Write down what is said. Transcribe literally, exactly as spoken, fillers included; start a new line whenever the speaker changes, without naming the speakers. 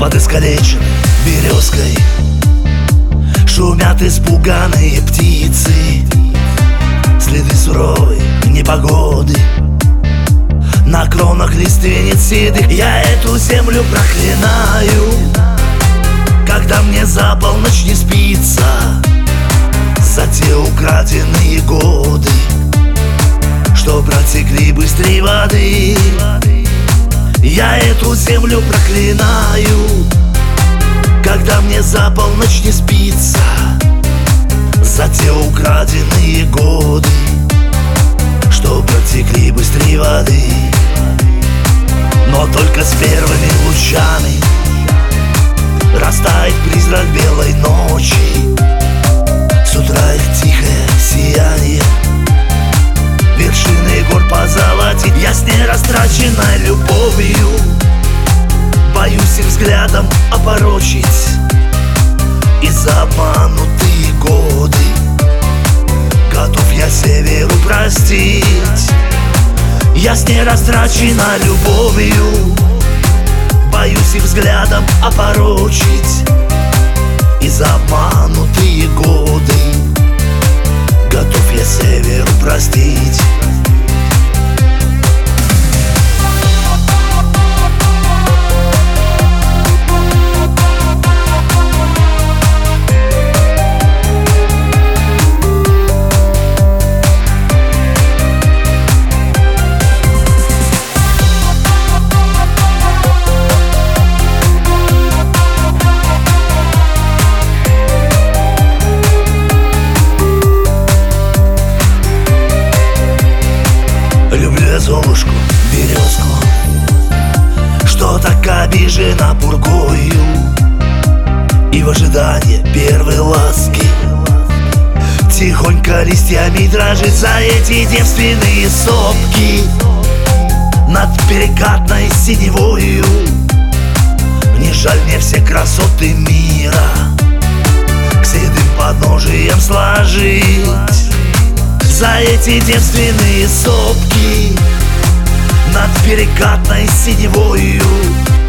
Под искалеченной березкой шумят испуганные птицы. Следы суровой непогоды на кронах лиственниц седых. Я эту землю проклинаю, когда мне за полночь не спится, за те украденные годы, что протекли быстрее воды. Я эту землю проклинаю, когда мне за полночь не спится, за те украденные годы, что протекли быстрее воды. Но только с первыми лучами растает призрак белой ночи. С утра их тихое сияние вершины гор позолотит. Я с ней растраченной любовью боюсь их взглядом опорочить, и за обманутые годы готов я северу простить. Я с ней растрачена любовью боюсь их взглядом опорочить, и за обманутые годы готов я северу простить. Золушку, березку, что так обижена пургою, и в ожидании первой ласки тихонько листьями дрожит за эти девственные сопки над перекатной синевою. Не жаль мне все красоты мира к седым подножиям сложить. За эти девственные сопки над перекатной синевою